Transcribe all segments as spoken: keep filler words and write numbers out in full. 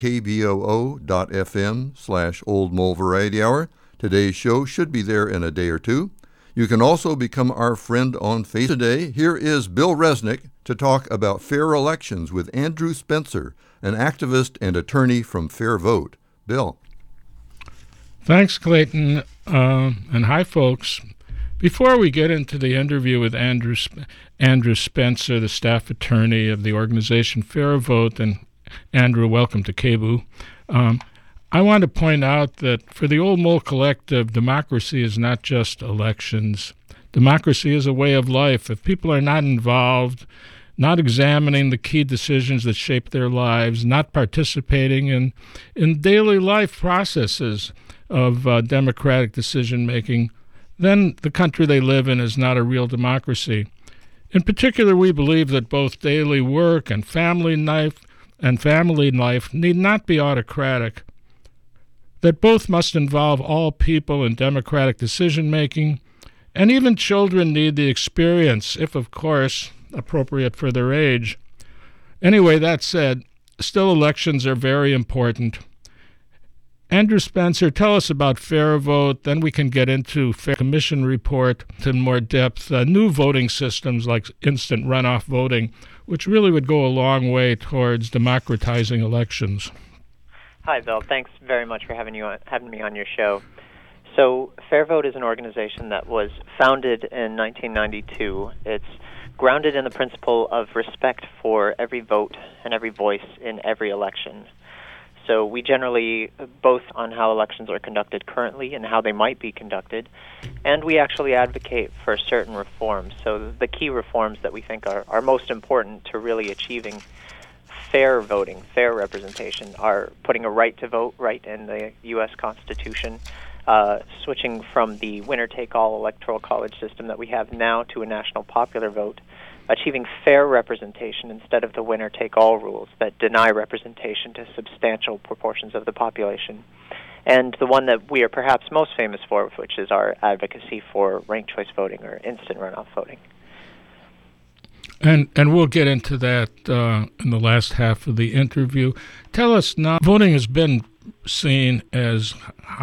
K B O O dot F M slash Old Mole Variety Hour. Today's show should be there in a day or two. You can also become our friend on Facebook. Today, here is Bill Resnick to talk about fair elections with Andrew Spencer, an activist and attorney from Fair Vote. Bill. Thanks, Clayton, uh, and hi, folks. Before we get into the interview with Andrew Sp- Andrew Spencer, the staff attorney of the organization Fair Vote, and Andrew, welcome to K B O O. Um, I want to point out that for the Old Mole Collective, democracy is not just elections. Democracy is a way of life. If people are not involved, not examining the key decisions that shape their lives, not participating in, in daily life processes of uh, democratic decision-making, then the country they live in is not a real democracy. In particular, we believe that both daily work and family life and family life need not be autocratic, that both must involve all people in democratic decision-making, and even children need the experience, if of course appropriate for their age. Anyway, that said, still elections are very important. Andrew Spencer, tell us about Fair Vote, then we can get into Fair Commission report in more depth, uh, new voting systems like instant runoff voting, which really would go a long way towards democratizing elections. Hi, Bill. Thanks very much for having you on, having me on your show. So, Fair Vote is an organization that was founded in nineteen ninety-two. It's grounded in the principle of respect for every vote and every voice in every election. So we generally, both on how elections are conducted currently and how they might be conducted, and we actually advocate for certain reforms. So the key reforms that we think are, are most important to really achieving fair voting, fair representation, are putting a right to vote right in the U S Constitution, uh, switching from the winner-take-all electoral college system that we have now to a national popular vote, achieving fair representation instead of the winner-take-all rules that deny representation to substantial proportions of the population, and the one that we are perhaps most famous for, which is our advocacy for ranked choice voting or instant runoff voting. And and we'll get into that uh, in the last half of the interview. Tell us now, voting has been seen as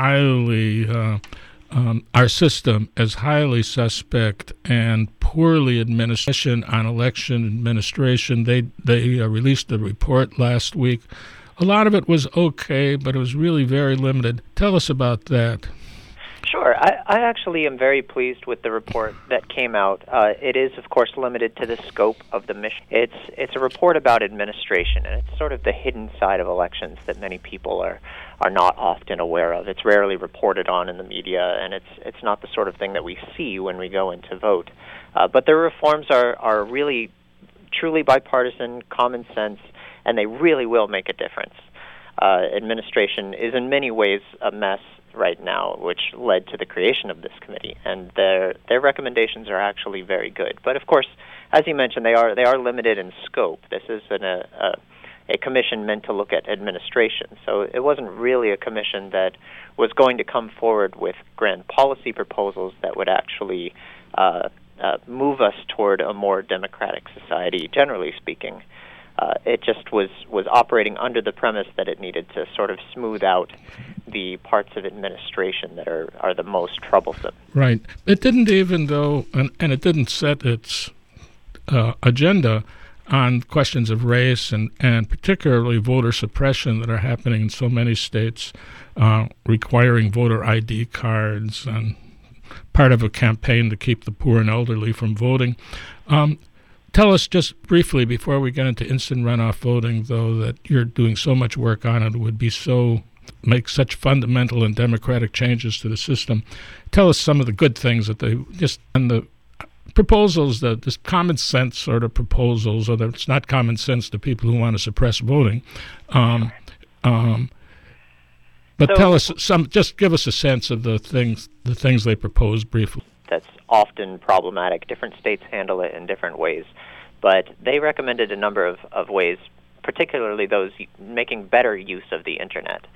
highly, uh, um, our system as highly suspect and poorly administration on election administration. They, they uh, released the report last week. A lot of it was okay, but it was really very limited. Tell us about that. Sure. I, I actually am very pleased with the report that came out. Uh, it is, of course, limited to the scope of the mission. It's it's a report about administration, and it's sort of the hidden side of elections that many people are, are not often aware of. It's rarely reported on in the media, and it's it's not the sort of thing that we see when we go in to vote. Uh, but the reforms are, are really, truly bipartisan, common sense, and they really will make a difference. Uh, administration is in many ways a mess right now, which led to the creation of this committee, and their their recommendations are actually very good. But of course, as you mentioned, they are they are limited in scope. This is an, a, a a commission meant to look at administration, so it wasn't really a commission that was going to come forward with grand policy proposals that would actually uh, uh, move us toward a more democratic society, generally speaking. Uh, it just was, was operating under the premise that it needed to sort of smooth out the parts of administration that are, are the most troublesome. Right. It didn't even, though, and, and it didn't set its uh, agenda on questions of race and, and particularly voter suppression that are happening in so many states, uh, requiring voter I D cards and part of a campaign to keep the poor and elderly from voting. Um, Tell us just briefly, before we get into instant runoff voting, though, that you're doing so much work on it, would be so, make such fundamental and democratic changes to the system. Tell us some of the good things that they, just, and the proposals, the just common sense sort of proposals, or that it's not common sense to people who want to suppress voting. Um, um, but so, tell us some, just give us a sense of the things, the things they propose briefly. That's often problematic. Different states handle it in different ways. But they recommended a number of, of ways, particularly those making better use of the Internet.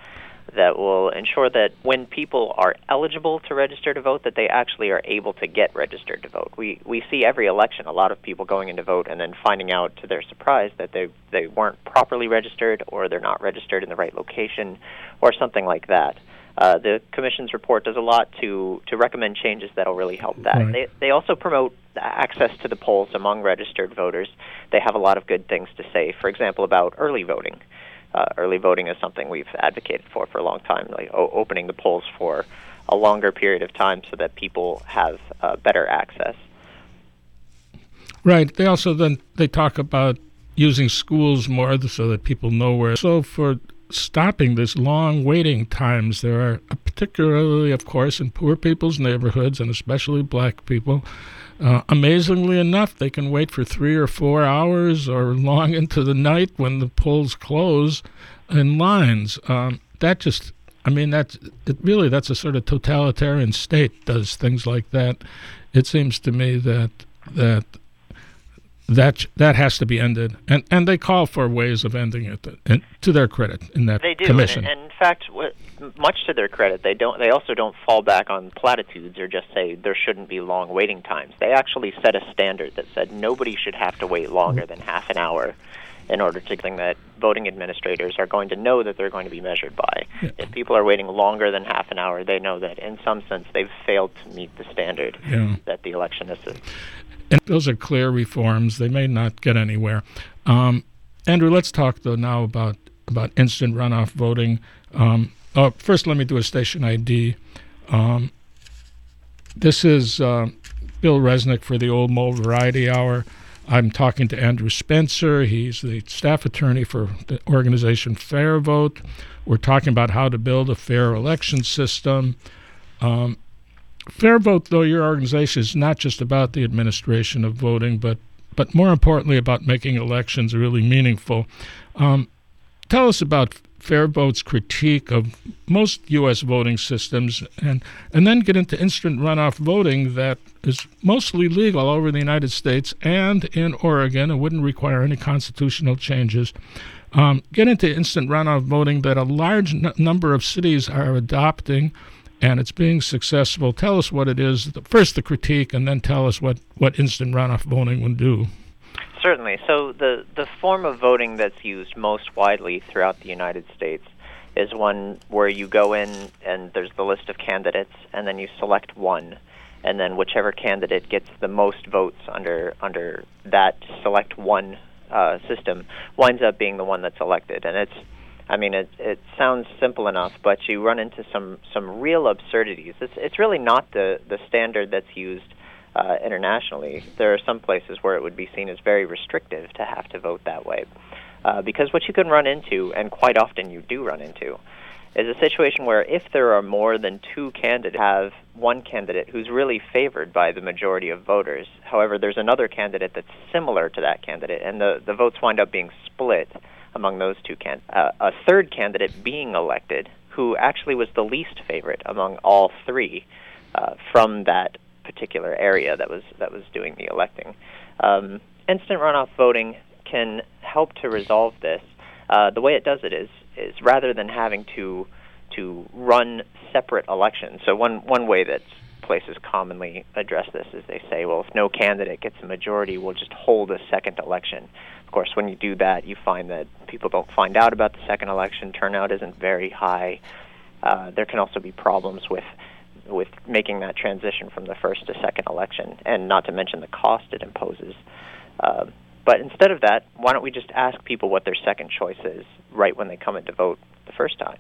that will ensure that when people are eligible to register to vote, that they actually are able to get registered to vote. We we see every election a lot of people going in to vote and then finding out to their surprise that they, they weren't properly registered, or they're not registered in the right location, or something like that. Uh, the Commission's report does a lot to, to recommend changes that will really help that. Right. They, they also promote access to the polls among registered voters. They have a lot of good things to say, for example, about early voting. Uh, early voting is something we've advocated for for a long time, like o- opening the polls for a longer period of time so that people have uh, better access. Right. They also then they talk about using schools more so that people know where. So for stopping this long waiting times, there are particularly, of course, in poor people's neighborhoods, and especially black people. Uh, amazingly enough, they can wait for three or four hours or long into the night when the polls close in lines. Um, that just, I mean, that's it really, that's a sort of totalitarian state does things like that. It seems to me that that that that has to be ended, and and they call for ways of ending it. And to their credit, in that they do, commission. And, and in fact, what, much to their credit, they don't. They also don't fall back on platitudes or just say there shouldn't be long waiting times. They actually set a standard that said nobody should have to wait longer than half an hour in order to think that voting administrators are going to know that they're going to be measured by. Yeah. If people are waiting longer than half an hour, they know that in some sense they've failed to meet the standard yeah. that the election is. And those are clear reforms. They may not get anywhere. Um, Andrew, let's talk, though, now about, about instant runoff voting. Um, oh, first, let me do a station I D. Um, this is uh, Bill Resnick for the Old Mole Variety Hour. I'm talking to Andrew Spencer. He's the staff attorney for the organization Fair Vote. We're talking about how to build a fair election system. Um, Fair Vote, though, your organization is not just about the administration of voting, but but more importantly about making elections really meaningful. Um, tell us about Fair Vote's critique of most U S voting systems, and, and then get into instant runoff voting that is mostly legal all over the United States and in Oregon and wouldn't require any constitutional changes. Um, get into instant runoff voting that a large n- number of cities are adopting, and it's being successful. Tell us what it is. First, the critique, and then tell us what, what instant runoff voting would do. Certainly. So the, the form of voting that's used most widely throughout the United States is one where you go in and there's the list of candidates, and then you select one, and then whichever candidate gets the most votes under under that select one uh, system winds up being the one that's elected. And it's I mean, it it sounds simple enough, but you run into some, some real absurdities. It's it's really not the, the standard that's used uh, internationally. There are some places where it would be seen as very restrictive to have to vote that way. Uh, because what you can run into, and quite often you do run into, is a situation where if there are more than two candidates, have one candidate who's really favored by the majority of voters. However, there's another candidate that's similar to that candidate, and the, the votes wind up being split among those two can uh, a third candidate being elected who actually was the least favorite among all three uh, from that particular area that was that was doing the electing. Um, instant runoff voting can help to resolve this. Uh, the way it does it is is rather than having to to run separate elections. So one one way that places commonly address this is they say, well, if no candidate gets a majority, we'll just hold a second election. Of course, when you do that, you find that people don't find out about the second election. Turnout isn't very high. Uh, there can also be problems with with making that transition from the first to second election, and not to mention the cost it imposes. Uh, but instead of that, why don't we just ask people what their second choice is right when they come in to vote the first time?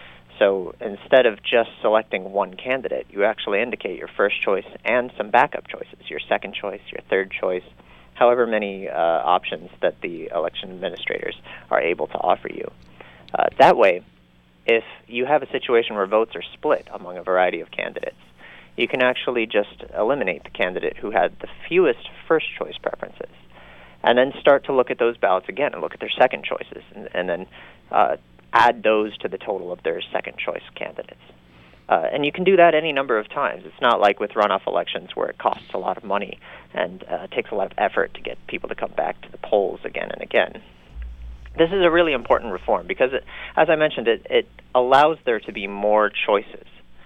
So instead of just selecting one candidate, you actually indicate your first choice and some backup choices, your second choice, your third choice, however many uh, options that the election administrators are able to offer you. Uh, that way, if you have a situation where votes are split among a variety of candidates, you can actually just eliminate the candidate who had the fewest first choice preferences, and then start to look at those ballots again and look at their second choices, and, and then uh, add those to the total of their second choice candidates. Uh, and you can do that any number of times. It's not like with runoff elections where it costs a lot of money and uh, takes a lot of effort to get people to come back to the polls again and again. This is a really important reform because, it, as I mentioned, it, it allows there to be more choices.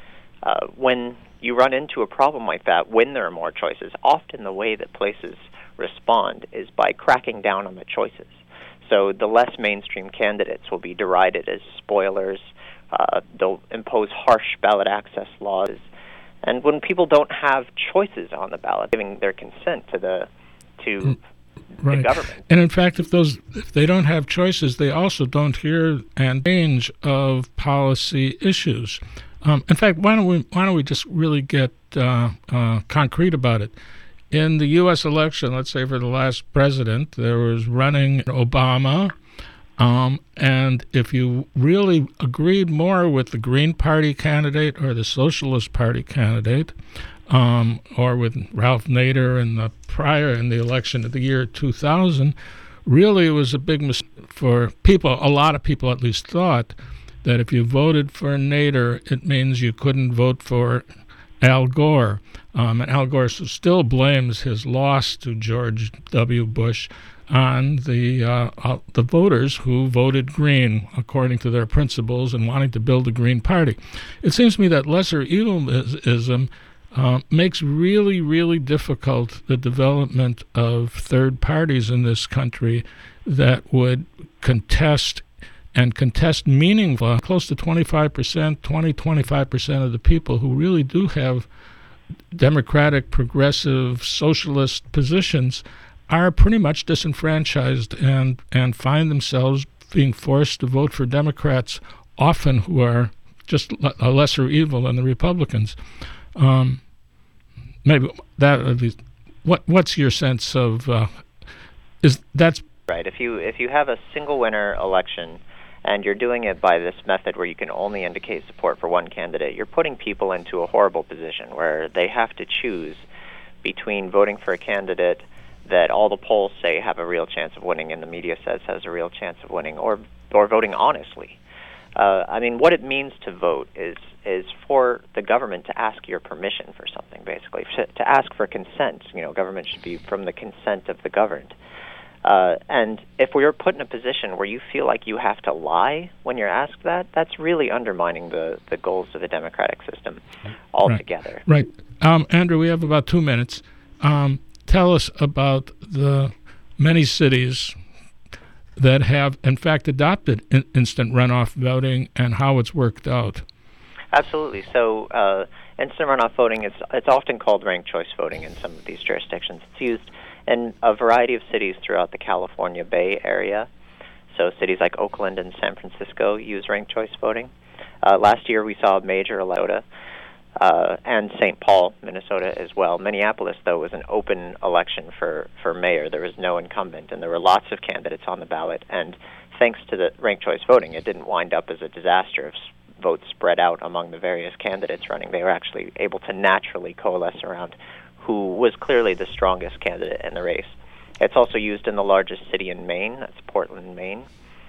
Uh, when you run into a problem like that, when there are more choices, often the way that places respond is by cracking down on the choices. So the less mainstream candidates will be derided as spoilers. Uh, they'll impose harsh ballot access laws. And when people don't have choices on the ballot, giving their consent to the to right. the government. And in fact, if those if they don't have choices, they also don't hear and range of policy issues. Um, in fact, why don't we why don't we just really get uh, uh, concrete about it? In the U S election, let's say for the last president, there was running Obama, um, and if you really agreed more with the Green Party candidate or the Socialist Party candidate, um, or with Ralph Nader in the prior in the election of the year two thousand, really it was a big mistake for people. A lot of people at least thought that if you voted for Nader, it means you couldn't vote for Al Gore. Um, and Al Gore still blames his loss to George W. Bush on the uh, uh, the voters who voted Green according to their principles and wanting to build a Green Party. It seems to me that lesser evilism uh, makes really, really difficult the development of third parties in this country that would contest and contest meaningful, close to twenty-five percent, twenty, twenty-five percent of the people who really do have democratic, progressive, socialist positions are pretty much disenfranchised and, and find themselves being forced to vote for Democrats, often who are just a lesser evil than the Republicans. Um, maybe that at least. What what's your sense of uh, is that's right? If you if you have a single winner election, and you're doing it by this method where you can only indicate support for one candidate, you're putting people into a horrible position where they have to choose between voting for a candidate that all the polls say have a real chance of winning and the media says has a real chance of winning, or or voting honestly. Uh, I mean, what it means to vote is is for the government to ask your permission for something, basically, to, to ask for consent. You know, government should be from the consent of the governed. Uh, and if we are put in a position where you feel like you have to lie when you're asked that, that's really undermining the, the goals of the democratic system altogether. Right. right. Um, Andrew, we have about two minutes. Um, tell us about the many cities that have, in fact, adopted in- instant runoff voting and how it's worked out. Absolutely. So uh, instant runoff voting is it's often called ranked choice voting in some of these jurisdictions. It's used in a variety of cities throughout the California Bay Area. So cities like Oakland and San Francisco use ranked choice voting. Uh, last year we saw a major Minnesota uh, and Saint Paul, Minnesota as well. Minneapolis, though, was an open election for, for mayor. There was no incumbent, and there were lots of candidates on the ballot. And thanks to the ranked choice voting, it didn't wind up as a disaster of votes spread out among the various candidates running. They were actually able to naturally coalesce around who was clearly the strongest candidate in the race. It's also used in the largest city in Maine, that's Portland, Maine.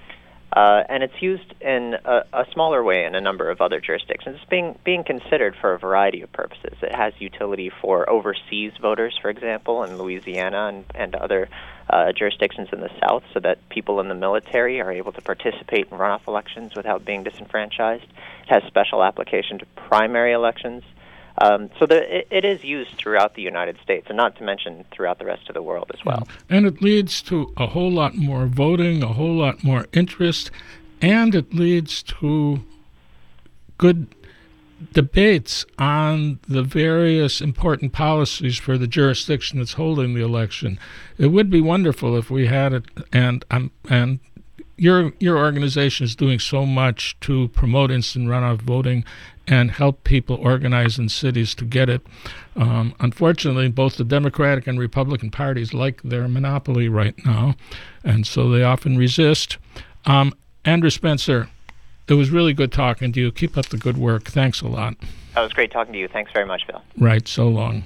Uh, and it's used in a, a smaller way in a number of other jurisdictions. It's being, being considered for a variety of purposes. It has utility for overseas voters, for example, in Louisiana and, and other uh, jurisdictions in the South, so that people in the military are able to participate in runoff elections without being disenfranchised. It has special application to primary elections. Um, so the, it, it is used throughout the United States, and not to mention throughout the rest of the world as well. And it leads to a whole lot more voting, a whole lot more interest, and it leads to good debates on the various important policies for the jurisdiction that's holding the election. It would be wonderful if we had it, and um, and your your organization is doing so much to promote instant runoff voting and help people organize in cities to get it. Um, unfortunately, both the Democratic and Republican parties like their monopoly right now, and so they often resist. Um, Andrew Spencer, it was really good talking to you. Keep up the good work. Thanks a lot. That was great talking to you. Thanks very much, Bill. Right, so long.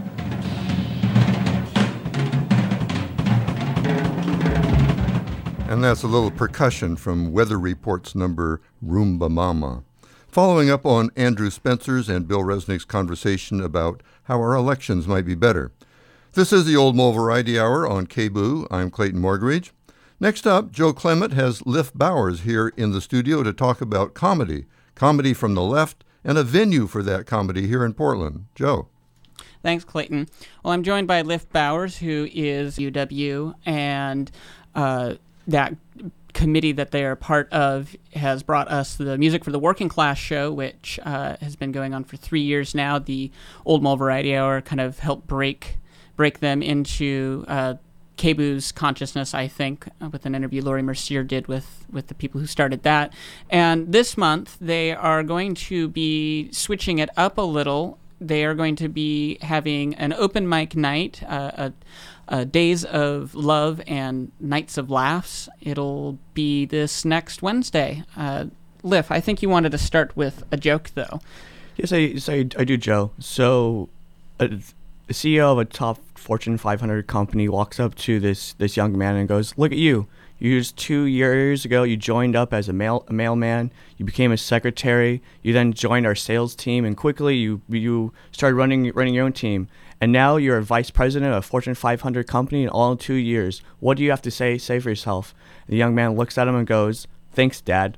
And And that's a little percussion from Weather Report's number Roomba Mama. Following up on Andrew Spencer's and Bill Resnick's conversation about how our elections might be better. This is the Old Mole Variety Hour on K B O O. I'm Clayton Morgridge. Next up, Joe Clement has Liff Bowers here in the studio to talk about comedy, comedy from the left, and a venue for that comedy here in Portland. Joe. Thanks, Clayton. Well, I'm joined by Liff Bowers, who is U W, and uh, that committee that they are part of has brought us the Music for the Working Class show, which uh, has been going on for three years now. The Old Mole Variety Hour kind of helped break break them into uh, K B O O's consciousness, I think, with an interview Laurie Mercier did with, with the people who started that. And this month, they are going to be switching it up a little. They are going to be having an open mic night, uh, a, a Days of Love and Nights of Laughs. It'll be this next Wednesday. Uh, Liff, I think you wanted to start with a joke, though. Yes, I, yes, I, I do, Joe. So, uh, the C E O of a top Fortune five hundred company walks up to this this young man and goes, "Look at you. You just two years ago, you joined up as a mail a mailman. You became a secretary. You then joined our sales team, and quickly you you started running running your own team. And now you're a vice president of a Fortune five hundred company, in all in two years. What do you have to say say for yourself?" And the young man looks at him and goes, "Thanks, Dad."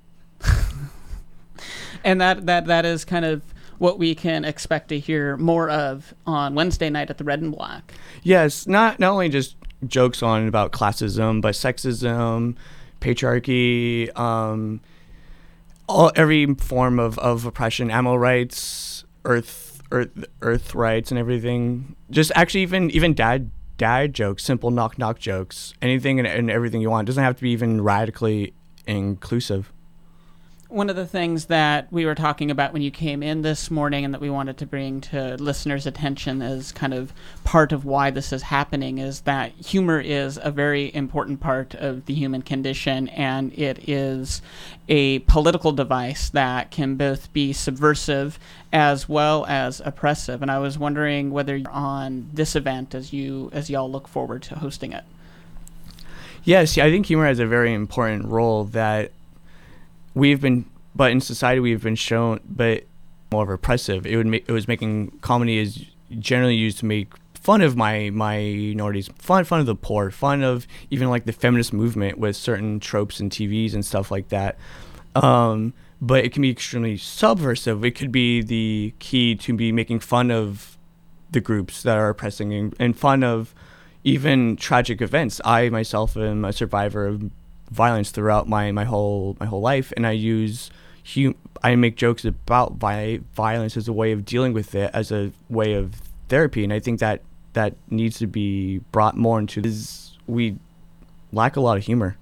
And that, that that is kind of what we can expect to hear more of on Wednesday night at the Red and Black. Yes, not not only just jokes on about classism, but sexism, patriarchy, um, all every form of, of oppression, animal rights, earth earth earth rights, and everything. Just actually even even dad dad jokes, simple knock knock jokes, anything and, and everything you want. It doesn't have to be even radically inclusive. One of the things that we were talking about when you came in this morning and that we wanted to bring to listeners' attention as kind of part of why this is happening is that humor is a very important part of the human condition, and it is a political device that can both be subversive as well as oppressive. And I was wondering whether you're on this event as you as y'all look forward to hosting it. Yes, I think humor has a very important role that we've been, but in society we've been shown, but more oppressive. It would make, it was making comedy is generally used to make fun of my minorities, fun fun of the poor, fun of even like the feminist movement with certain tropes and T Vs and stuff like that. Um, but it can be extremely subversive. It could be the key to be making fun of the groups that are oppressing and, and fun of even tragic events. I myself am a survivor of violence throughout my, my whole my whole life, and I use hum- I make jokes about vi- violence as a way of dealing with it, as a way of therapy, and I think that that needs to be brought more into this. We lack a lot of humor.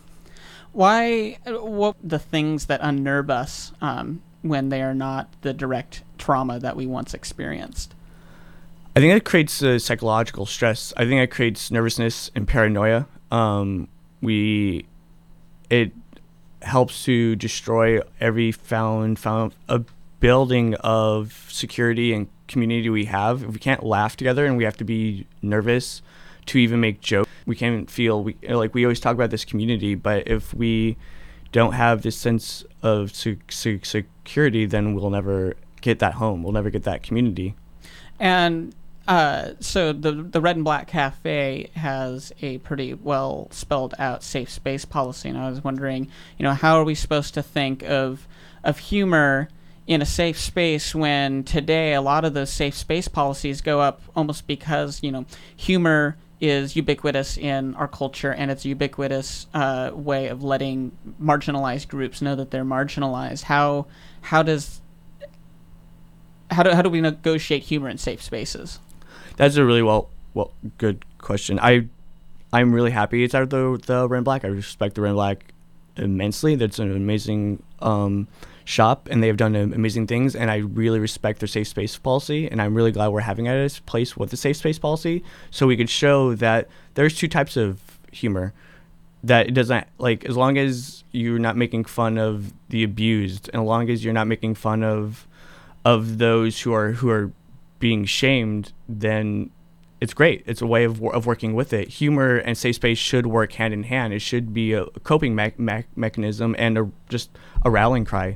Why? What the things that unnerve us um, when they are not the direct trauma that we once experienced? I think it creates a psychological stress. I think it creates nervousness and paranoia. Um, we It helps to destroy every found found a building of security and community we have. If we can't laugh together and we have to be nervous to even make jokes, we can't feel we like we always talk about this community. But if we don't have this sense of se- se- security, then we'll never get that home. We'll never get that community. And Uh, so the the Red and Black Cafe has a pretty well spelled out safe space policy, and I was wondering, you know, how are we supposed to think of of humor in a safe space when today a lot of those safe space policies go up almost because, you know, humor is ubiquitous in our culture, and it's a ubiquitous uh, way of letting marginalized groups know that they're marginalized. How how does how do how do we negotiate humor in safe spaces? That's a really well, well, good question. I, I'm really happy it's out of the the Red and Black. I respect the Red and Black immensely. That's an amazing um, shop, and they've done amazing things. And I really respect their safe space policy. And I'm really glad we're having it at this place with the safe space policy, so we could show that there's two types of humor. That it doesn't, like, as long as you're not making fun of the abused, and as long as you're not making fun of of those who are who are being shamed, then it's great. It's a way of of working with it. Humor and safe space should work hand in hand. It should be a coping me- me- mechanism and a, just a rallying cry.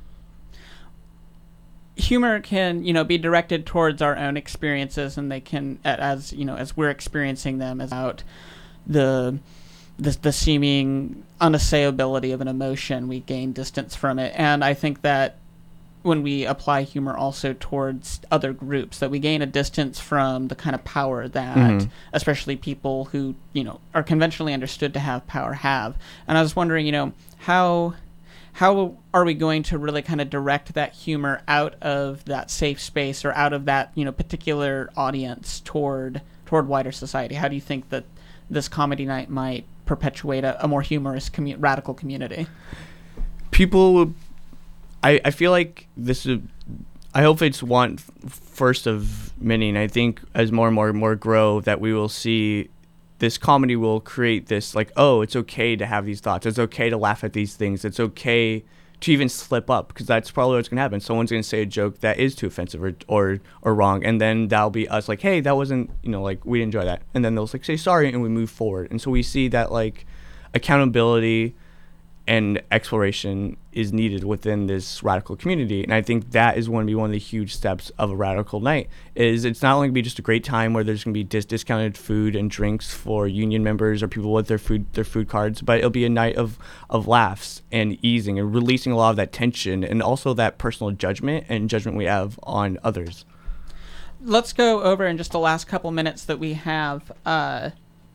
Humor can, you know, be directed towards our own experiences, and they can, as you know, as we're experiencing them, as out the the, the seeming unassailability of an emotion, we gain distance from it. And I think that when we apply humor also towards other groups, that we gain a distance from the kind of power that mm-hmm. especially people who, you know, are conventionally understood to have power have. And I was wondering, you know, how how are we going to really kind of direct that humor out of that safe space or out of that, you know, particular audience toward toward wider society? How do you think that this comedy night might perpetuate a, a more humorous commu- radical community? People, I, I feel like this is, I hope it's one first of many, and I think as more and more and more grow that we will see this comedy will create this, like, oh, it's okay to have these thoughts. It's okay to laugh at these things. It's okay to even slip up, because that's probably what's going to happen. Someone's going to say a joke that is too offensive or, or or wrong, and then that'll be us like, hey, that wasn't, you know, like, we didn't enjoy that. And then they'll like say sorry, and we move forward. And so we see that, like, accountability and exploration is needed within this radical community. And I think that is going to be one of the huge steps of a radical night, is it's not only going to be just a great time where there's going to be dis- discounted food and drinks for union members or people with their food their food cards, but it'll be a night of, of laughs and easing and releasing a lot of that tension and also that personal judgment and judgment we have on others. Let's go over in just the last couple minutes that we have uh,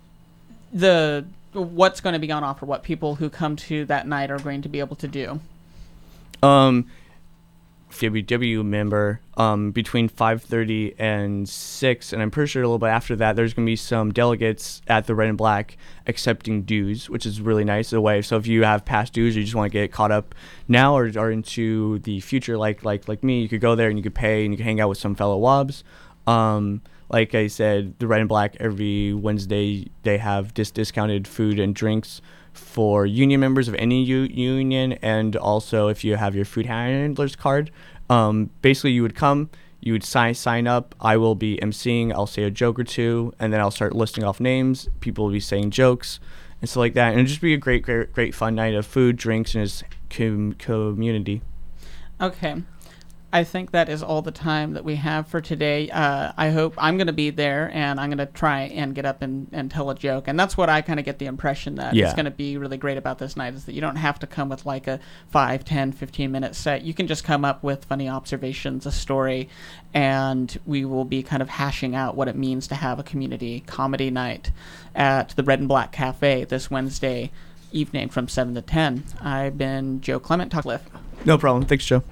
the what's going to be on offer, what people who come to that night are going to be able to do. Um, W W member um, between five thirty and six, and I'm pretty sure a little bit after that, there's going to be some delegates at the Red and Black accepting dues, which is really nice in a way. So if you have past dues or you just want to get caught up now or are into the future, like like like me, you could go there and you could pay and you could hang out with some fellow W A Bs. Um, like I said, the Red and Black, every Wednesday, they have dis- discounted food and drinks for union members of any u- union, and also if you have your food handler's card. Um, basically, you would come, you would sign sign up. I will be emceeing. I'll say a joke or two, and then I'll start listing off names. People will be saying jokes and stuff like that. And it'll just be a great, great, great fun night of food, drinks, and just com- community. Okay. I think that is all the time that we have for today. Uh, I hope I'm going to be there, and I'm going to try and get up and, and tell a joke. And that's what I kind of get the impression that yeah. is going to be really great about this night, is that you don't have to come with like a five, ten, fifteen minute set. You can just come up with funny observations, a story, and we will be kind of hashing out what it means to have a community comedy night at the Red and Black Cafe this Wednesday evening from seven to ten. I've been Joe Clement. Talk Lift. No problem. Thanks, Joe.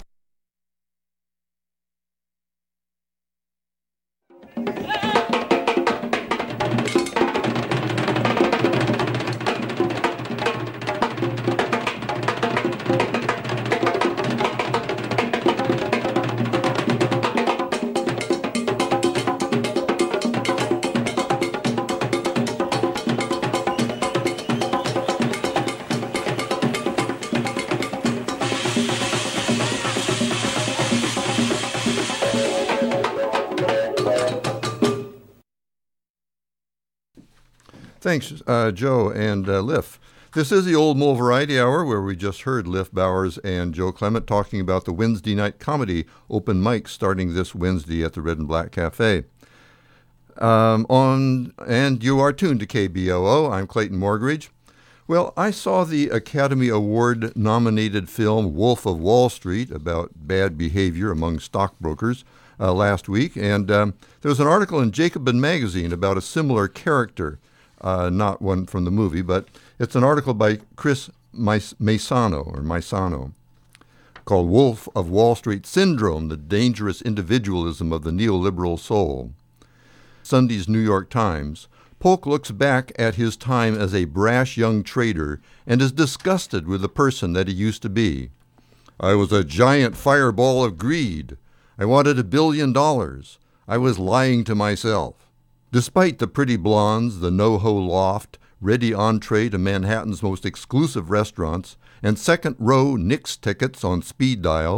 Thanks, uh, Joe and uh, Liff. This is the Old Mole Variety Hour, where we just heard Liff Bowers and Joe Clement talking about the Wednesday night comedy open mic starting this Wednesday at the Red and Black Cafe. Um, on and you are tuned to K B O O. I'm Clayton Morgridge. Well, I saw the Academy Award-nominated film Wolf of Wall Street about bad behavior among stockbrokers uh, last week, and um, there was an article in Jacobin Magazine about a similar character. Uh, not one from the movie, but it's an article by Chris Maisano, or Maisano, called Wolf of Wall Street Syndrome, the Dangerous Individualism of the Neoliberal Soul. Sunday's New York Times. Polk looks back at his time as a brash young trader and is disgusted with the person that he used to be. I was a giant fireball of greed. I wanted a billion dollars. I was lying to myself. Despite the pretty blondes, the NoHo loft, ready entree to Manhattan's most exclusive restaurants, and second-row Knicks tickets on speed dial,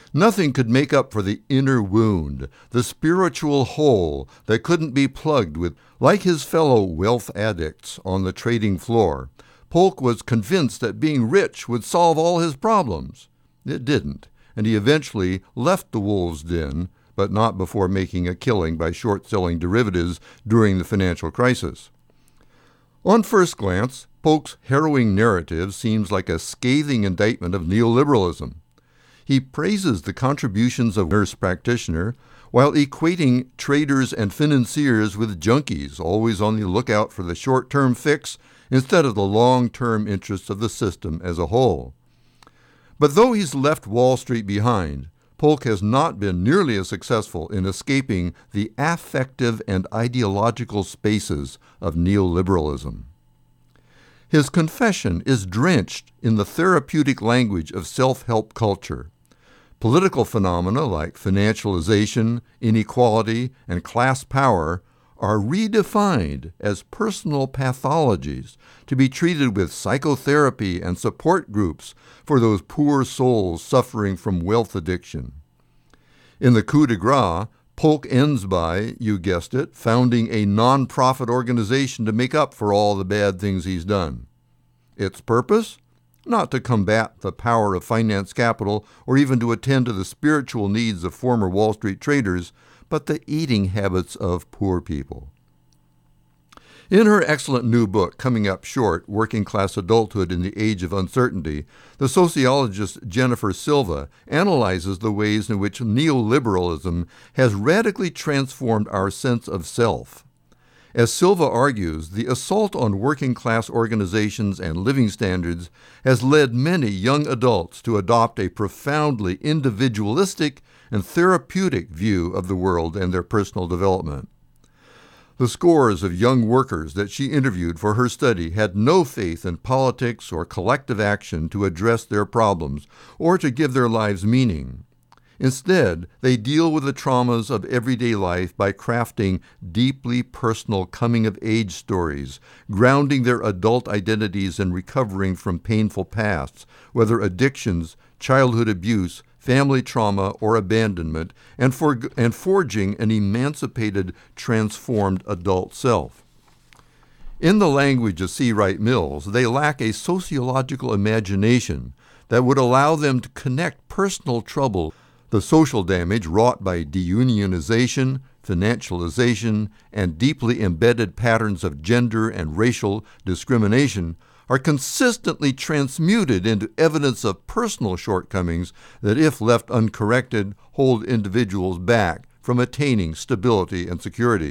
Nothing could make up for the inner wound, the spiritual hole that couldn't be plugged with. Like his fellow wealth addicts on the trading floor, Polk was convinced that being rich would solve all his problems. It didn't, and he eventually left the wolves' den, but not before making a killing by short-selling derivatives during the financial crisis. On first glance, Polk's harrowing narrative seems like a scathing indictment of neoliberalism. He praises the contributions of nurse practitioner while equating traders and financiers with junkies, always on the lookout for the short-term fix instead of the long-term interests of the system as a whole. But though he's left Wall Street behind, Polk has not been nearly as successful in escaping the affective and ideological spaces of neoliberalism. His confession is drenched in the therapeutic language of self-help culture. Political phenomena like financialization, inequality, and class power are redefined as personal pathologies to be treated with psychotherapy and support groups for those poor souls suffering from wealth addiction. In the coup de grace, Polk ends by, you guessed it, founding a non-profit organization to make up for all the bad things he's done. Its purpose? Not to combat the power of finance capital or even to attend to the spiritual needs of former Wall Street traders, but the eating habits of poor people. In her excellent new book, coming up short, Working Class Adulthood in the Age of Uncertainty, the sociologist Jennifer Silva analyzes the ways in which neoliberalism has radically transformed our sense of self. As Silva argues, the assault on working-class organizations and living standards has led many young adults to adopt a profoundly individualistic and therapeutic view of the world and their personal development. The scores of young workers that she interviewed for her study had no faith in politics or collective action to address their problems or to give their lives meaning. Instead, they deal with the traumas of everyday life by crafting deeply personal coming-of-age stories, grounding their adult identities in recovering from painful pasts, whether addictions, childhood abuse, family trauma, or abandonment, and, for, and forging an emancipated, transformed adult self. In the language of C. Wright Mills, they lack a sociological imagination that would allow them to connect personal trouble, the social damage wrought by deunionization, financialization, and deeply embedded patterns of gender and racial discrimination are consistently transmuted into evidence of personal shortcomings that, if left uncorrected, hold individuals back from attaining stability and security.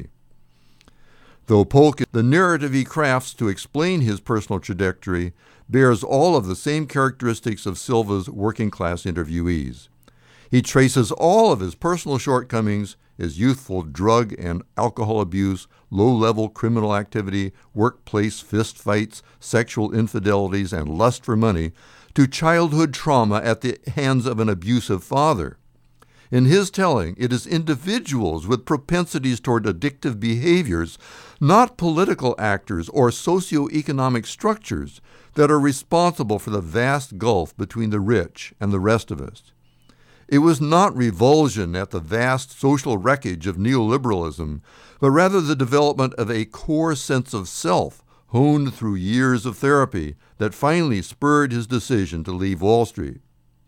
Though Polk, the narrative he crafts to explain his personal trajectory, bears all of the same characteristics of Silva's working-class interviewees. He traces all of his personal shortcomings, his youthful drug and alcohol abuse, low-level criminal activity, workplace fistfights, sexual infidelities, and lust for money, to childhood trauma at the hands of an abusive father. In his telling, it is individuals with propensities toward addictive behaviors, not political actors or socioeconomic structures, that are responsible for the vast gulf between the rich and the rest of us. It was not revulsion at the vast social wreckage of neoliberalism, but rather the development of a core sense of self, honed through years of therapy, that finally spurred his decision to leave Wall Street.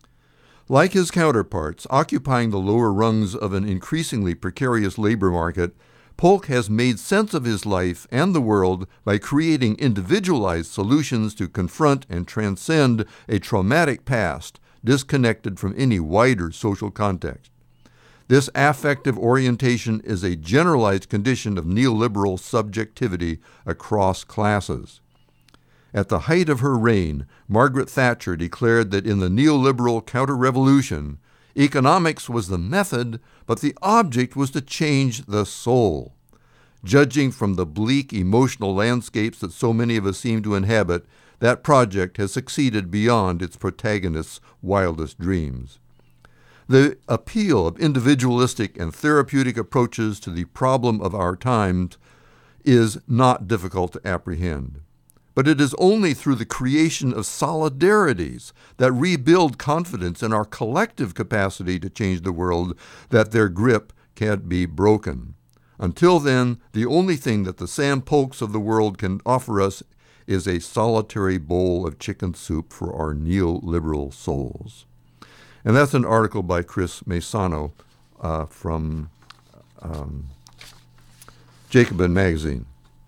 Like his counterparts, occupying the lower rungs of an increasingly precarious labor market, Polk has made sense of his life and the world by creating individualized solutions to confront and transcend a traumatic past, disconnected from any wider social context. This affective orientation is a generalized condition of neoliberal subjectivity across classes. At the height of her reign, Margaret Thatcher declared that in the neoliberal counter-revolution, economics was the method, but the object was to change the soul. Judging from the bleak emotional landscapes that so many of us seem to inhabit, that project has succeeded beyond its protagonist's wildest dreams. The appeal of individualistic and therapeutic approaches to the problem of our times is not difficult to apprehend. But it is only through the creation of solidarities that rebuild confidence in our collective capacity to change the world that their grip can't be broken. Until then, the only thing that the Sam Polks of the world can offer us is a solitary bowl of chicken soup for our neoliberal souls. And that's an article by Chris Maisano uh, from um, Jacobin Magazine.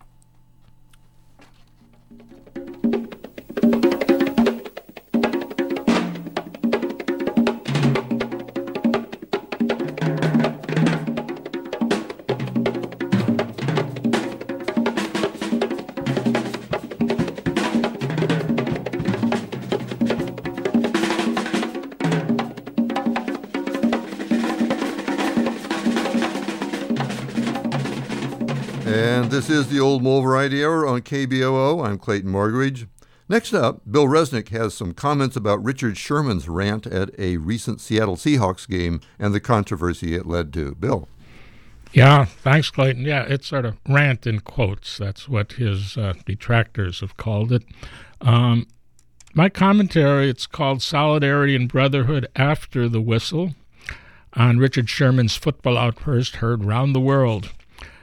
And this is the Old Mole Variety Hour on K B O O. I'm Clayton Morgridge. Next up, Bill Resnick has some comments about Richard Sherman's rant at a recent Seattle Seahawks game and the controversy it led to. Bill. Yeah, thanks, Clayton. Yeah, it's sort of rant in quotes. That's what his uh, detractors have called it. Um, my commentary, it's called Solidarity and Brotherhood After the Whistle, on Richard Sherman's football outburst heard round the world.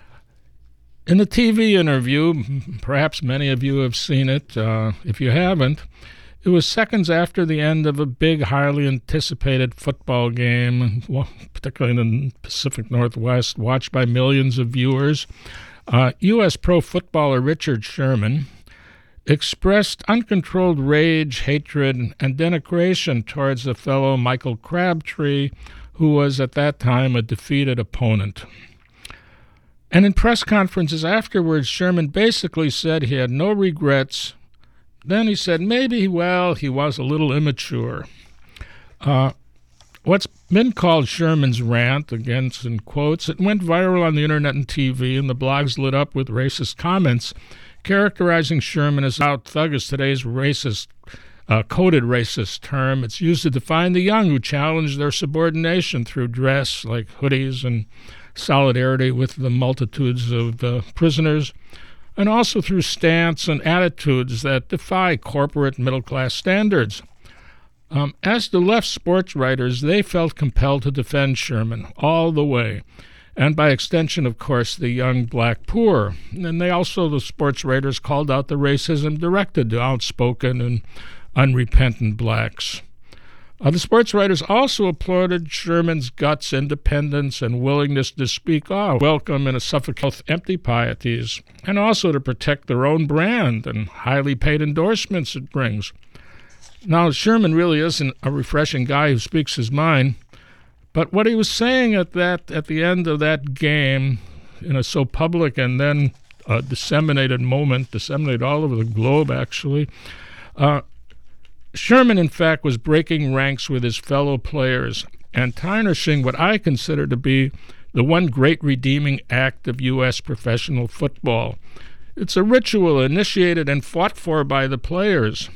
In the T V interview, perhaps many of you have seen it. Uh, if you haven't, it was seconds after the end of a big, highly anticipated football game, particularly in the Pacific Northwest, watched by millions of viewers. Uh, U S pro footballer Richard Sherman expressed uncontrolled rage, hatred, and denigration towards the fellow Michael Crabtree, who was at that time a defeated opponent. And in press conferences afterwards, Sherman basically said he had no regrets. Then he said maybe, well, he was a little immature. Uh, what's been called Sherman's rant, against in quotes, it went viral on the internet and T V, and the blogs lit up with racist comments characterizing Sherman as out thug is today's racist, uh, coded racist term. It's used to define the young who challenge their subordination through dress, like hoodies, and solidarity with the multitudes of uh, prisoners, and also through stance and attitudes that defy corporate middle-class standards. Um, as the left sports writers, they felt compelled to defend Sherman all the way, and by extension, of course, the young black poor. And they also, the sports writers, called out the racism directed to outspoken and unrepentant blacks. Uh, the sports writers also applauded Sherman's guts, independence, and willingness to speak out, welcome in a suffocate empty pieties, and also to protect their own brand and highly paid endorsements it brings. Now, Sherman really isn't a refreshing guy who speaks his mind, but what he was saying at that at the end of that game, in a so public and then uh, disseminated moment, disseminated all over the globe, actually, uh, Sherman, in fact, was breaking ranks with his fellow players and tarnishing what I consider to be the one great redeeming act of U S professional football. It's a ritual initiated and fought for by the players.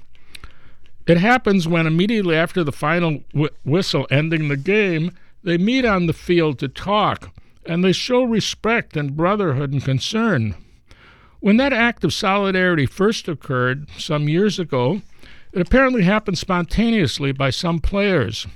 It happens when immediately after the final wh- whistle ending the game, they meet on the field to talk, and they show respect and brotherhood and concern. When that act of solidarity first occurred some years ago, it apparently happened spontaneously by some players.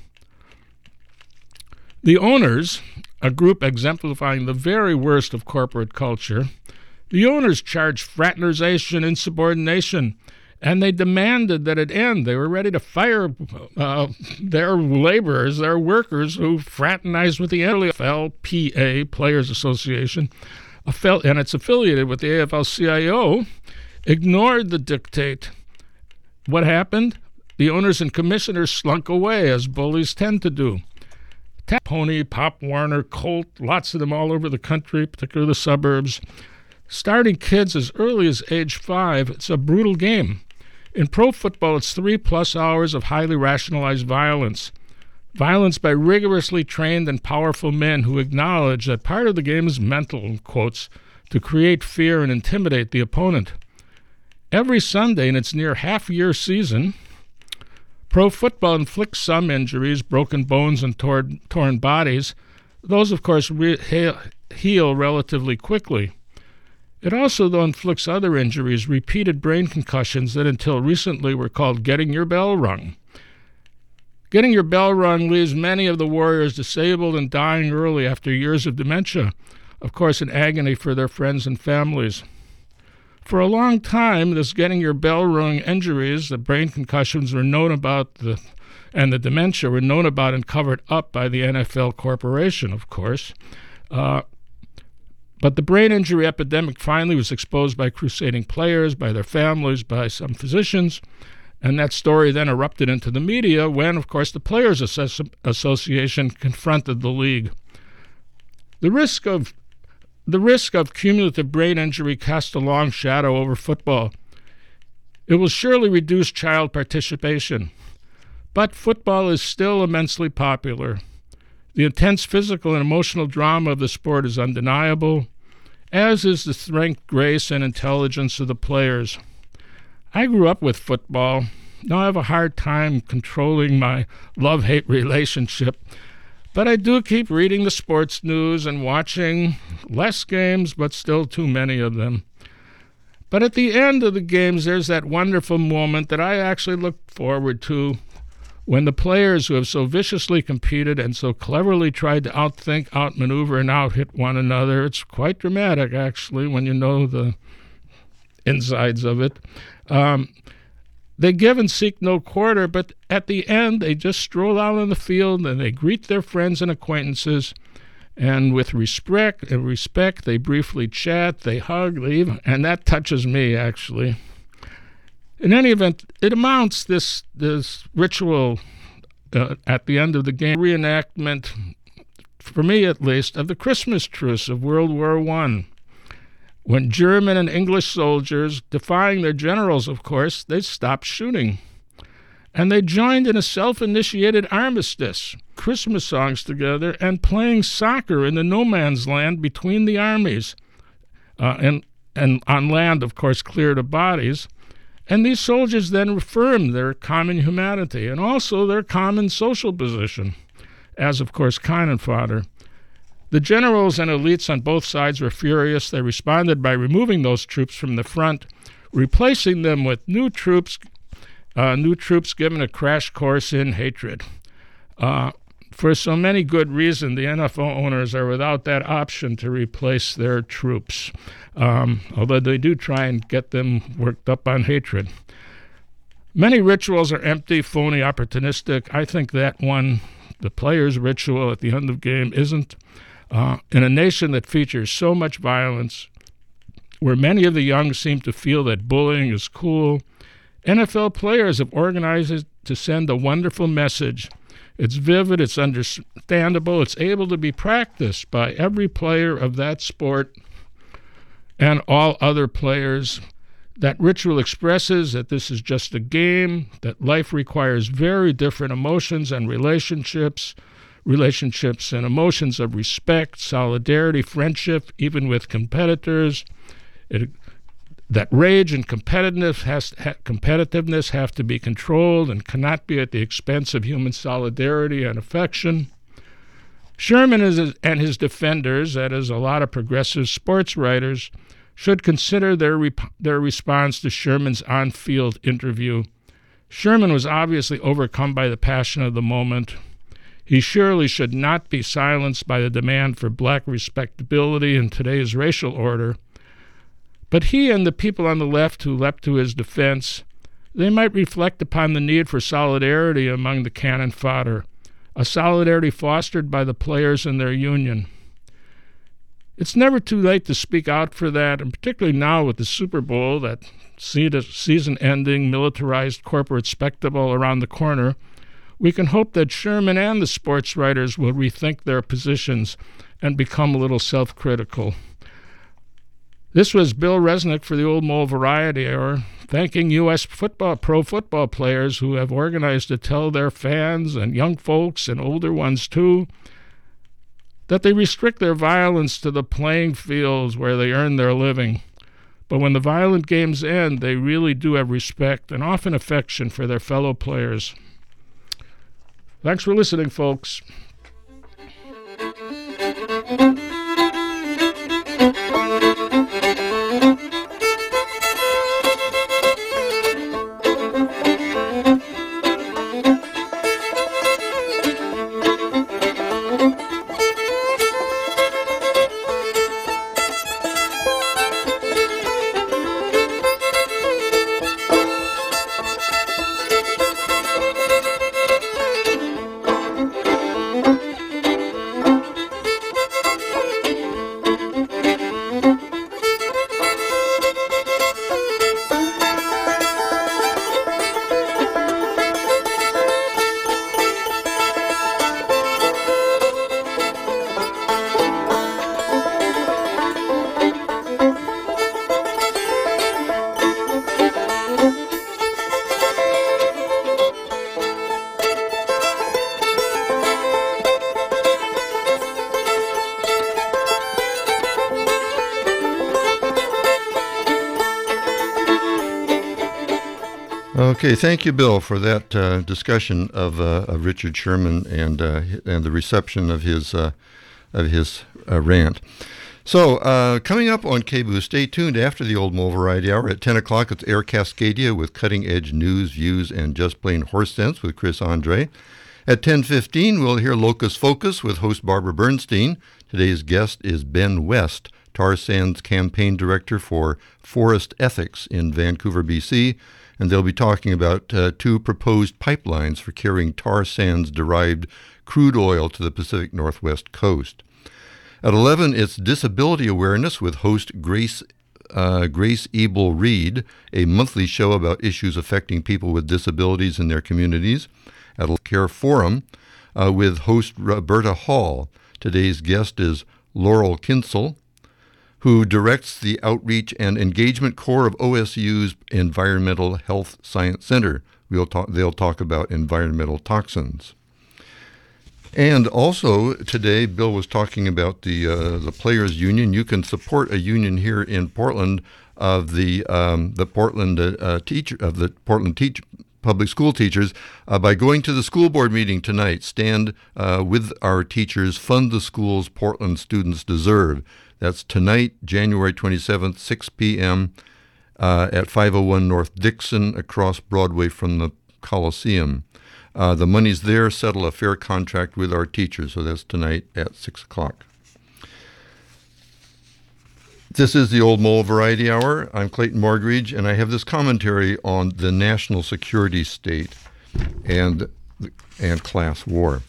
The owners, a group exemplifying the very worst of corporate culture, the owners charged fraternization, insubordination, and they demanded that it end. They were ready to fire uh, their laborers, their workers who fraternized with the N F L P A, Players Association, and it's affiliated with the A F L C I O, ignored the dictate. What happened? The owners and commissioners slunk away, as bullies tend to do. Tap Pony, Pop Warner, Colt, lots of them all over the country, particularly the suburbs. Starting kids as early as age five, it's a brutal game. In pro football, it's three-plus hours of highly rationalized violence. Violence by rigorously trained and powerful men who acknowledge that part of the game is mental, in quotes, to create fear and intimidate the opponent. Every Sunday in its near half-year season, pro football inflicts some injuries, broken bones and torn, torn bodies. Those, of course, re- heal relatively quickly. It also, though, inflicts other injuries, repeated brain concussions that until recently were called getting your bell rung. Getting your bell rung leaves many of the warriors disabled and dying early after years of dementia, of course in agony for their friends and families. For a long time, this getting your bell rung injuries, the brain concussions were known about, the, and the dementia were known about and covered up by the N F L Corporation, of course. Uh, but the brain injury epidemic finally was exposed by crusading players, by their families, by some physicians, and that story then erupted into the media when, of course, the Players Association confronted the league. The risk of The risk of cumulative brain injury cast a long shadow over football. It will surely reduce child participation, but football is still immensely popular. The intense physical and emotional drama of the sport is undeniable, as is the strength, grace, and intelligence of the players. I grew up with football. Now I have a hard time controlling my love-hate relationship, but I do keep reading the sports news and watching less games, but still too many of them. But at the end of the games, there's that wonderful moment that I actually look forward to when the players who have so viciously competed and so cleverly tried to outthink, outmaneuver, and out-hit one another. It's quite dramatic, actually, when you know the insides of it. Um, They give and seek no quarter, but at the end, they just stroll out on the field and they greet their friends and acquaintances. And with respect, and respect, they briefly chat, they hug, leave, and that touches me, actually. In any event, it amounts, this this ritual uh, at the end of the game, reenactment, for me at least, of the Christmas truce of World War One. When German and English soldiers, defying their generals, of course, they stopped shooting. And they joined in a self-initiated armistice, Christmas songs together, and playing soccer in the no man's land between the armies. Uh, and, and on land, of course, cleared of bodies. And these soldiers then affirmed their common humanity and also their common social position, as, of course, cannon fodder. The generals and elites on both sides were furious. They responded by removing those troops from the front, replacing them with new troops, uh, new troops given a crash course in hatred. Uh, for so many good reasons, the N F L owners are without that option to replace their troops, um, although they do try and get them worked up on hatred. Many rituals are empty, phony, opportunistic. I think that one, the players' ritual at the end of the game, isn't. Uh, in a nation that features so much violence, where many of the young seem to feel that bullying is cool, N F L players have organized to send a wonderful message. It's vivid, it's understandable, it's able to be practiced by every player of that sport and all other players. That ritual expresses that this is just a game, that life requires very different emotions and relationships, relationships and emotions of respect, solidarity, friendship, even with competitors. It, that rage and competitiveness has, ha, competitiveness have to be controlled and cannot be at the expense of human solidarity and affection. Sherman is, and his defenders, that is, a lot of progressive sports writers, should consider their, rep- their response to Sherman's on-field interview. Sherman was obviously overcome by the passion of the moment. He surely should not be silenced by the demand for black respectability in today's racial order. But he and the people on the left who leapt to his defense, they might reflect upon the need for solidarity among the cannon fodder, a solidarity fostered by the players and their union. It's never too late to speak out for that, and particularly now with the Super Bowl, that season-ending, militarized corporate spectacle around the corner, we can hope that Sherman and the sports writers will rethink their positions and become a little self-critical. This was Bill Resnick for the Old Mole Variety Hour, thanking U S football, pro football players who have organized to tell their fans and young folks and older ones too that they restrict their violence to the playing fields where they earn their living. But when the violent games end, they really do have respect and often affection for their fellow players. Thanks for listening, folks. Okay, thank you, Bill, for that uh, discussion of, uh, of Richard Sherman and uh, and the reception of his uh, of his uh, rant. So, uh, coming up on K B O O, stay tuned after the Old Mole Variety Hour. At ten o'clock, it's Air Cascadia with cutting-edge news, views, and just plain horse sense with Chris Andre. At ten fifteen, we'll hear Locus Focus with host Barbara Bernstein. Today's guest is Ben West, Tar Sands Campaign Director for Forest Ethics in Vancouver, B C, and they'll be talking about uh, two proposed pipelines for carrying tar sands-derived crude oil to the Pacific Northwest coast. At eleven, it's Disability Awareness with host Grace uh, Grace Ebel Reed, a monthly show about issues affecting people with disabilities in their communities. At a Care Forum uh, with host Roberta Hall. Today's guest is Laurel Kinsel, who directs the Outreach and Engagement Core of O S U's Environmental Health Science Center. We'll talk, they'll talk about environmental toxins. And also today, Bill was talking about the uh, the Players Union. You can support a union here in Portland of the um, the Portland uh, teacher of the Portland teach public school teachers uh, by going to the school board meeting tonight. Stand uh, with our teachers. Fund the schools Portland students deserve. That's tonight, January twenty-seventh, six p.m. Uh, at five oh one North Dixon, across Broadway from the Coliseum. Uh, the money's there. Settle a fair contract with our teachers. So that's tonight at six o'clock. This is the Old Mole Variety Hour. I'm Clayton Morgridge, and I have this commentary on the national security state and and class war.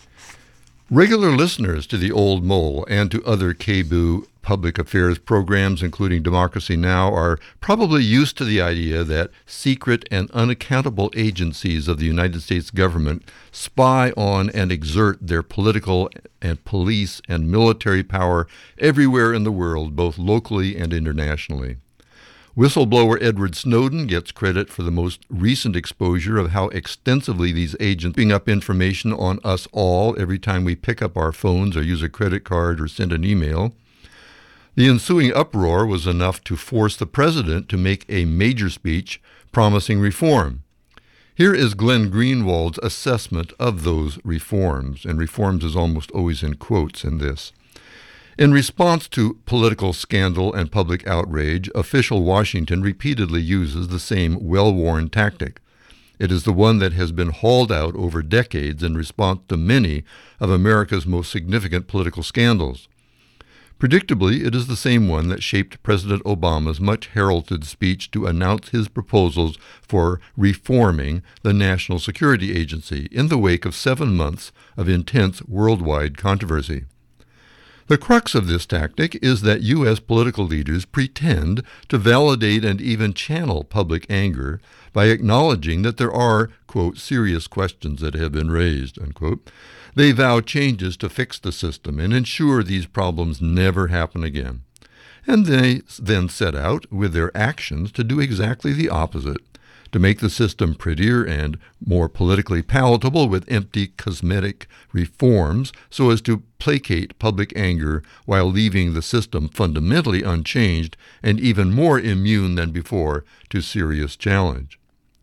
Regular listeners to the Old Mole and to other K B O O public affairs programs, including Democracy Now!, are probably used to the idea that secret and unaccountable agencies of the United States government spy on and exert their political and police and military power everywhere in the world, both locally and internationally. Whistleblower Edward Snowden gets credit for the most recent exposure of how extensively these agents picking up information on us all every time we pick up our phones or use a credit card or send an email. The ensuing uproar was enough to force the president to make a major speech promising reform. Here is Glenn Greenwald's assessment of those reforms, and reforms is almost always in quotes in this. In response to political scandal and public outrage, official Washington repeatedly uses the same well-worn tactic. It is the one that has been hauled out over decades in response to many of America's most significant political scandals. Predictably, it is the same one that shaped President Obama's much-heralded speech to announce his proposals for reforming the National Security Agency in the wake of seven months of intense worldwide controversy. The crux of this tactic is that U S political leaders pretend to validate and even channel public anger by acknowledging that there are, quote, serious questions that have been raised, unquote. They vow changes to fix the system and ensure these problems never happen again. And they then set out with their actions to do exactly the opposite, to make the system prettier and more politically palatable with empty cosmetic reforms so as to placate public anger while leaving the system fundamentally unchanged and even more immune than before to serious challenge.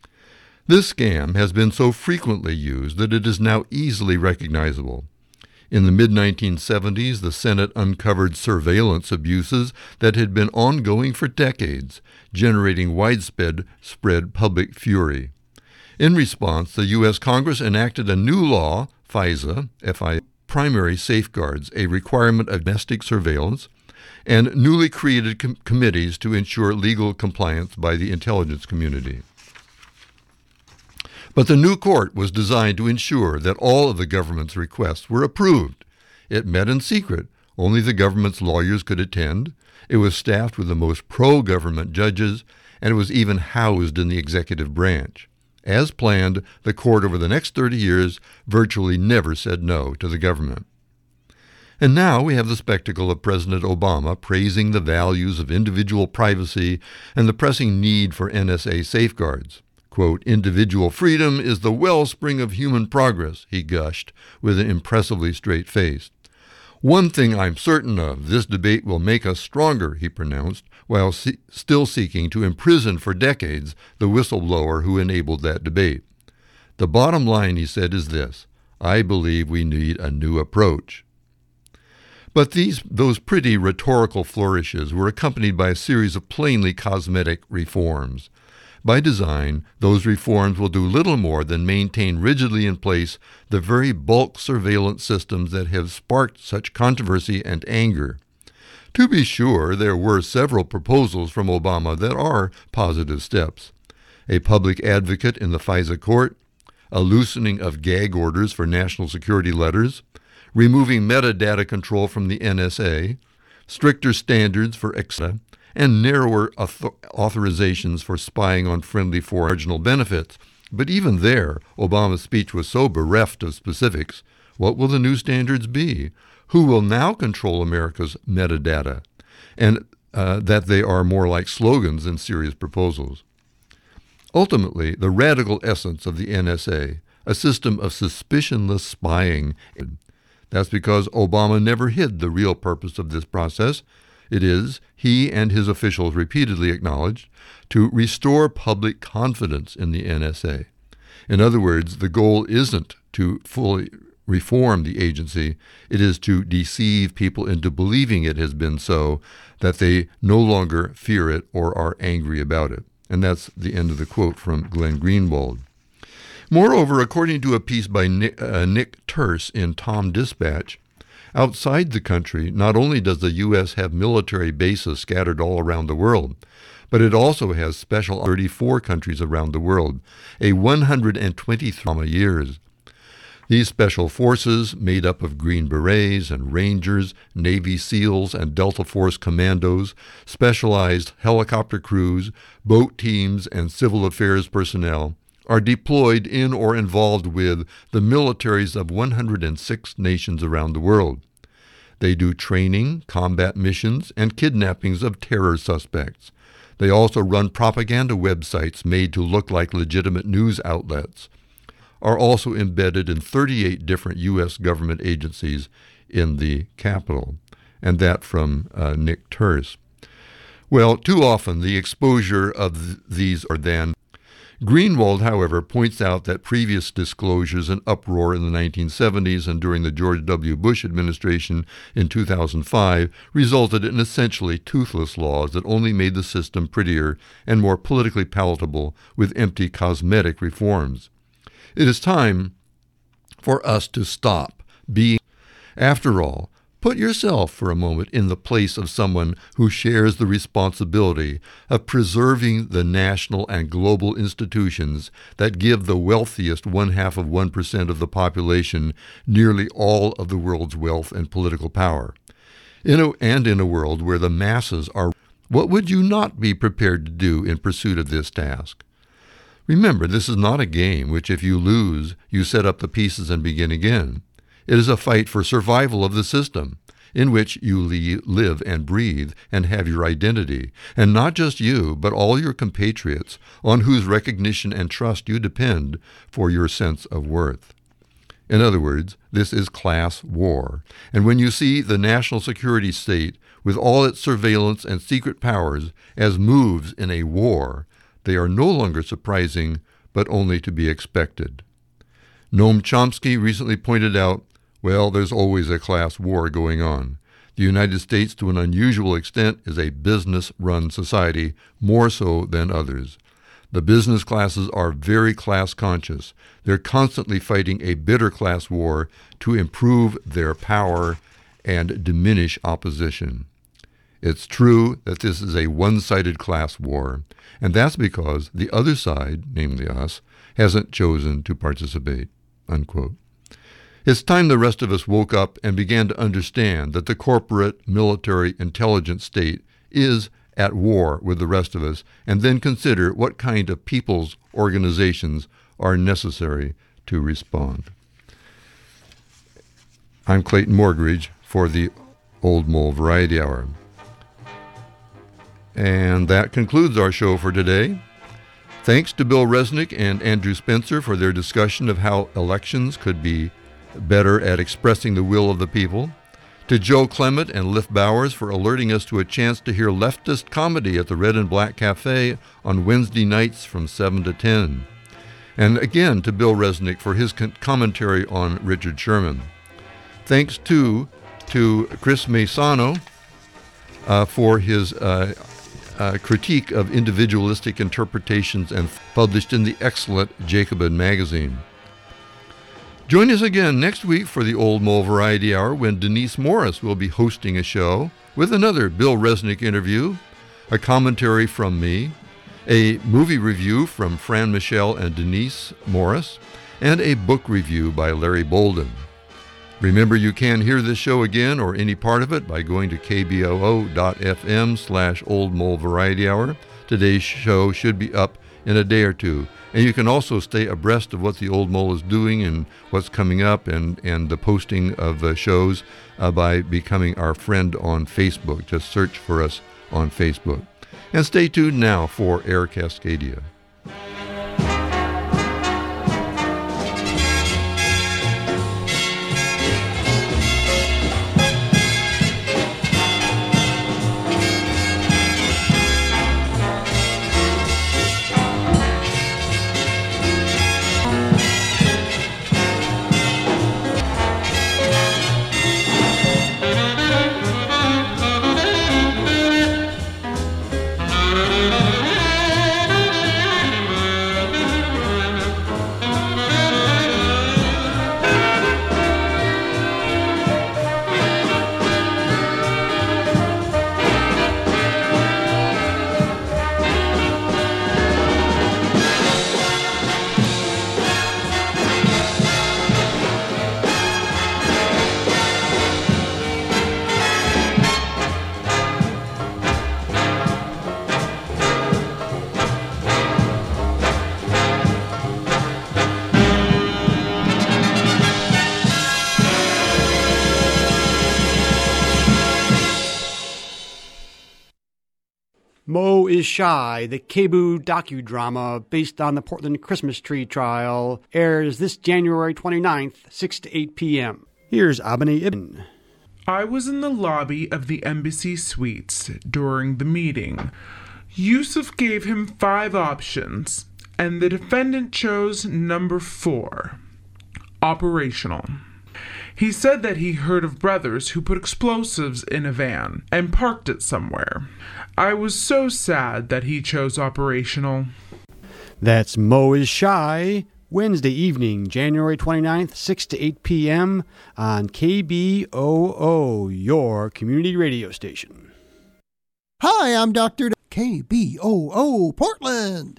This scam has been so frequently used that it is now easily recognizable. In the mid nineteen seventies, the Senate uncovered surveillance abuses that had been ongoing for decades, generating widespread spread public fury. In response, the U S Congress enacted a new law, FISA, F I, primary safeguards, a requirement of domestic surveillance, and newly created com- committees to ensure legal compliance by the intelligence community. But the new court was designed to ensure that all of the government's requests were approved. It met in secret. Only the government's lawyers could attend. It was staffed with the most pro-government judges, and it was even housed in the executive branch. As planned, the court over the next thirty years virtually never said no to the government. And now we have the spectacle of President Obama praising the values of individual privacy and the pressing need for N S A safeguards. Quote, individual freedom is the wellspring of human progress, he gushed with an impressively straight face. "One thing I'm certain of, this debate will make us stronger," he pronounced, while se- still seeking to imprison for decades the whistleblower who enabled that debate. "The bottom line," he said, "is this. I believe we need a new approach." But these those pretty rhetorical flourishes were accompanied by a series of plainly cosmetic reforms. By design, those reforms will do little more than maintain rigidly in place the very bulk surveillance systems that have sparked such controversy and anger. To be sure, there were several proposals from Obama that are positive steps. A public advocate in the FISA court, a loosening of gag orders for national security letters, removing metadata control from the N S A, stricter standards for E X A, and narrower author- authorizations for spying on friendly foreign marginal benefits. But even there, Obama's speech was so bereft of specifics. What will the new standards be? Who will now control America's metadata? And uh, that they are more like slogans than serious proposals. Ultimately, the radical essence of the N S A, a system of suspicionless spying. That's because Obama never hid the real purpose of this process. It is, he and his officials repeatedly acknowledged, to restore public confidence in the N S A. In other words, the goal isn't to fully reform the agency. It is to deceive people into believing it has been so, that they no longer fear it or are angry about it. And that's the end of the quote from Glenn Greenwald. Moreover, according to a piece by Nick, uh, Nick Terse in Tom Dispatch, outside the country, not only does the U S have military bases scattered all around the world, but it also has special thirty-four countries around the world, a one hundred twenty-three years. These special forces, made up of Green Berets and Rangers, Navy SEALs and Delta Force commandos, specialized helicopter crews, boat teams, and civil affairs personnel, are deployed in or involved with the militaries of one hundred six nations around the world. They do training, combat missions, and kidnappings of terror suspects. They also run propaganda websites made to look like legitimate news outlets, are also embedded in thirty-eight different U S government agencies in the capital, and that from uh, Nick Terse. Well, too often the exposure of th- these are then. Greenwald, however, points out that previous disclosures and uproar in the nineteen seventies and during the George W. Bush administration in two thousand five resulted in essentially toothless laws that only made the system prettier and more politically palatable with empty cosmetic reforms. It is time for us to stop being. After all, put yourself for a moment in the place of someone who shares the responsibility of preserving the national and global institutions that give the wealthiest one-half of one percent of the population nearly all of the world's wealth and political power. In a, and in a world where the masses are, what would you not be prepared to do in pursuit of this task? Remember, this is not a game which, if you lose, you set up the pieces and begin again. It is a fight for survival of the system, in which you le- live and breathe and have your identity, and not just you, but all your compatriots, on whose recognition and trust you depend for your sense of worth. In other words, this is class war, and when you see the national security state, with all its surveillance and secret powers, as moves in a war, they are no longer surprising, but only to be expected. Noam Chomsky recently pointed out, well, there's always a class war going on. The United States, to an unusual extent, is a business-run society, more so than others. The business classes are very class-conscious. They're constantly fighting a bitter class war to improve their power and diminish opposition. It's true that this is a one-sided class war, and that's because the other side, namely us, hasn't chosen to participate." Unquote. It's time the rest of us woke up and began to understand that the corporate, military, intelligence state is at war with the rest of us, and then consider what kind of people's organizations are necessary to respond. I'm Clayton Morgridge for the Old Mole Variety Hour. And that concludes our show for today. Thanks to Bill Resnick and Andrew Spencer for their discussion of how elections could be better at expressing the will of the people. To Joe Clement and Liff Bowers for alerting us to a chance to hear leftist comedy at the Red and Black Cafe on Wednesday nights from seven to ten. And again to Bill Resnick for his con- commentary on Richard Sherman. Thanks too to Chris Maisano uh, for his uh, uh, critique of individualistic interpretations and published in the excellent Jacobin magazine. Join us again next week for the Old Mole Variety Hour when Denise Morris will be hosting a show with another Bill Resnick interview, a commentary from me, a movie review from Fran Michelle and Denise Morris, and a book review by Larry Bolden. Remember, you can hear this show again or any part of it by going to k b o o dot f m slash Old Mole Variety Hour. Today's show should be up in a day or two. And you can also stay abreast of what the Old Mole is doing and what's coming up and, and the posting of uh, shows uh, by becoming our friend on Facebook. Just search for us on Facebook. And stay tuned now for Air Cascadia. Mo is Shy, the K B O O docudrama based on the Portland Christmas Tree Trial, airs this January twenty-ninth, six to eight p.m. Here's Abani Ibn. I was in the lobby of the Embassy Suites during the meeting. Yusuf gave him five options, and the defendant chose number four, operational. He said that he heard of brothers who put explosives in a van and parked it somewhere. I was so sad that he chose operational. That's Mo is Shy, Wednesday evening, January twenty-ninth, six to eight p.m. on K B O O, your community radio station. Hi, I'm Doctor K B O O Portland.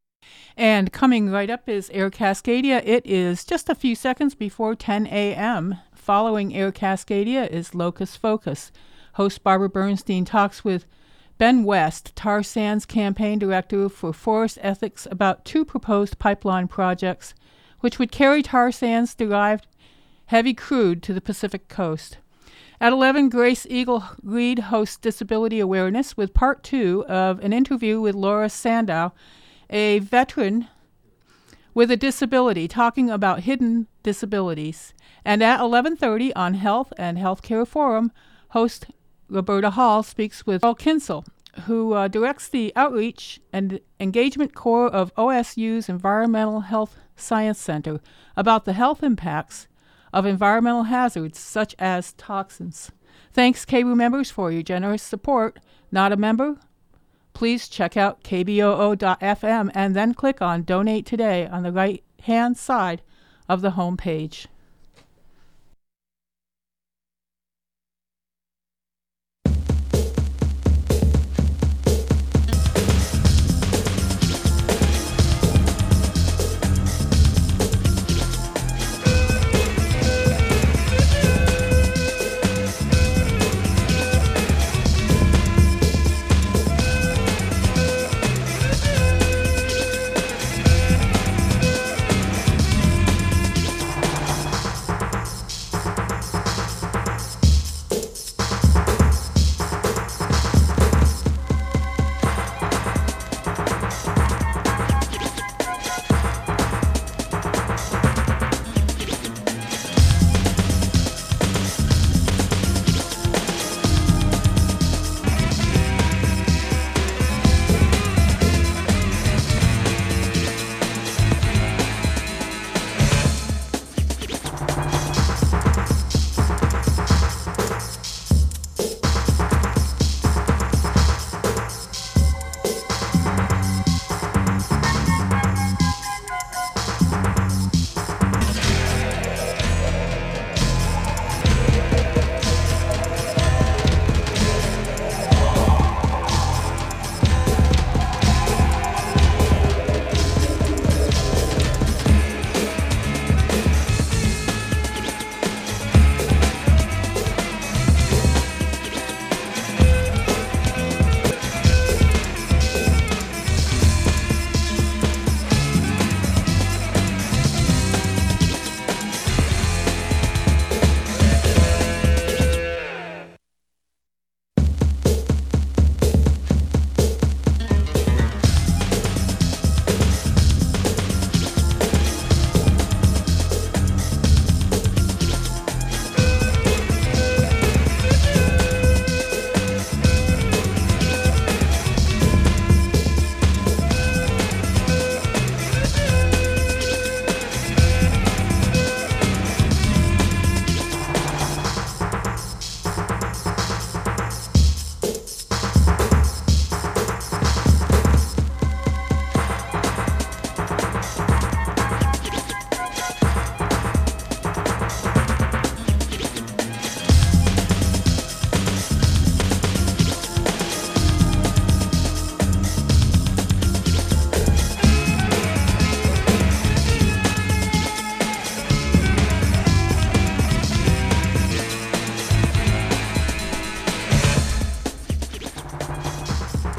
And coming right up is Air Cascadia. It is just a few seconds before ten a.m. Following Air Cascadia is Locus Focus. Host Barbara Bernstein talks with Ben West, Tar Sands Campaign Director for Forest Ethics, about two proposed pipeline projects which would carry tar sands derived heavy crude to the Pacific coast. At eleven, Grace Eagle Reed hosts Disability Awareness with part two of an interview with Laura Sandow, a veteran with a disability, talking about hidden disabilities. And at eleven thirty on Health and Healthcare Forum, host Roberta Hall speaks with Earl Kinsel, who uh, directs the Outreach and Engagement Core of O S U's Environmental Health Science Center, about the health impacts of environmental hazards such as toxins. Thanks, K B O O members, for your generous support. Not a member? Please check out k b o o dot f m and then click on Donate Today on the right-hand side of the home page.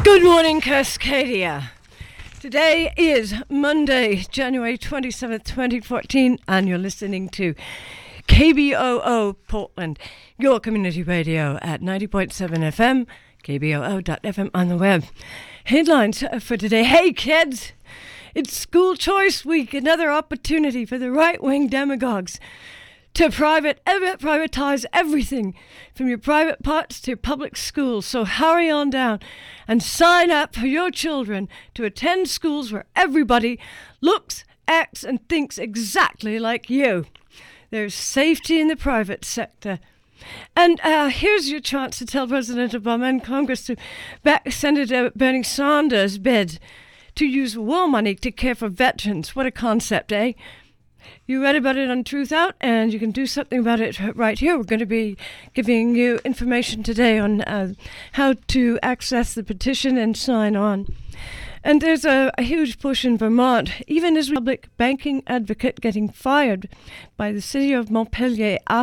Good morning, Cascadia. Today is Monday, January twenty-seventh, twenty fourteen, and you're listening to K B O O Portland, your community radio at ninety point seven F M, K B O O dot F M on the web. Headlines for today. Hey, kids! It's school choice week, another opportunity for the right-wing demagogues to private, privatize everything from your private parts to your public schools. So hurry on down and sign up for your children to attend schools where everybody looks, acts, and thinks exactly like you. There's safety in the private sector. And uh, here's your chance to tell President Obama and Congress to back Senator Bernie Sanders' bid to use war money to care for veterans. What a concept, eh? You read about it on Truth Out, and you can do something about it right here. We're going to be giving you information today on uh, how to access the petition and sign on. And there's a, a huge push in Vermont, even as a public banking advocate getting fired by the city of Montpelier